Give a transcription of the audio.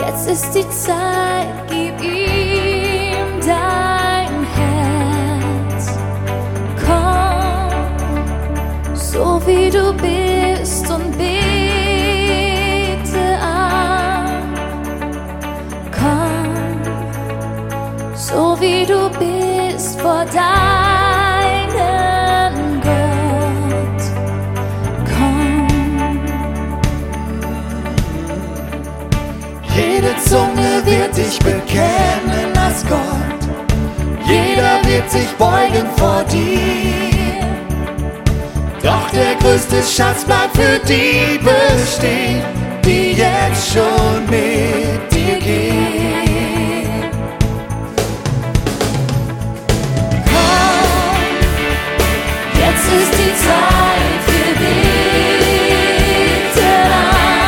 Jetzt ist die Zeit, gib ihm dein Herz. Komm, so wie du bist und bete an. Komm, so wie du bist vor deinem Gott. Komm. Jede Zunge wird dich bekennen als Gott. Jeder wird sich beugen vor dir. Doch der größte Schatz bleibt für die bestehen,